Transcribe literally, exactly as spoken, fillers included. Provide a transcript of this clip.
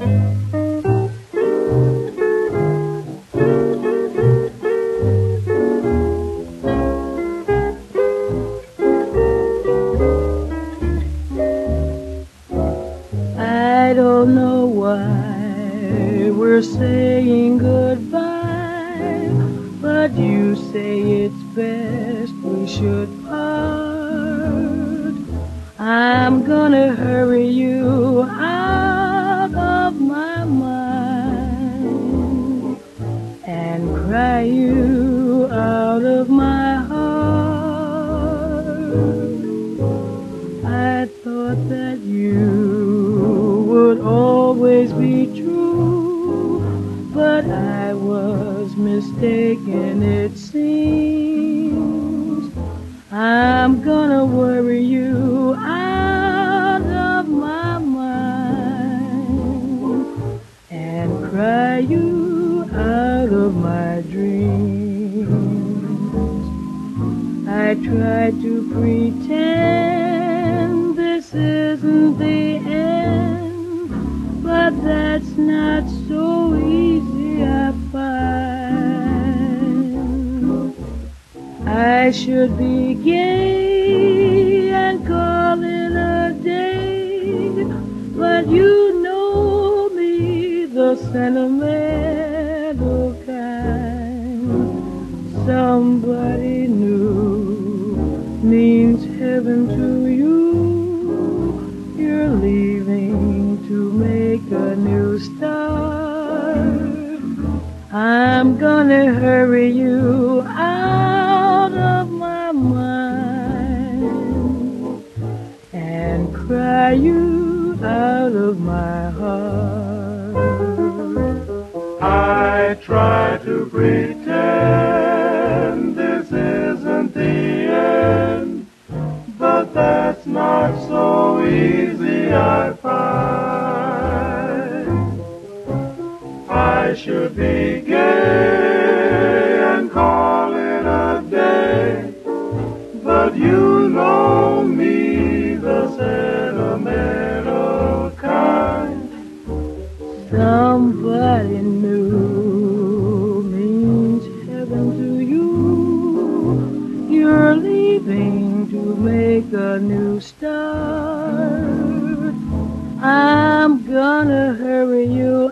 I don't know why we're saying goodbye, but you say it's best we should part. I'm gonna hurry you out of my mind and cry you out of my heart. I thought that you would always be true, but I was mistaken, it seems. I'm gonna worry you out of my mind and cry you out of my dreams. I tried to pretend this isn't the end, but that's not so easy, I find. I should be gay and call it a day, but you know me, the sentimental kind. Somebody new means heaven to you. You're leaving to make a new start. I'm gonna hurry you out of my mind and cry you out of my heart. I try to pretend this isn't the end, but that's not so easy, I find. I should be gay and call it a day, but you know me, the sentimental kind. Somebody new means heaven to you. You're leaving to make a new start. I'm gonna hurry you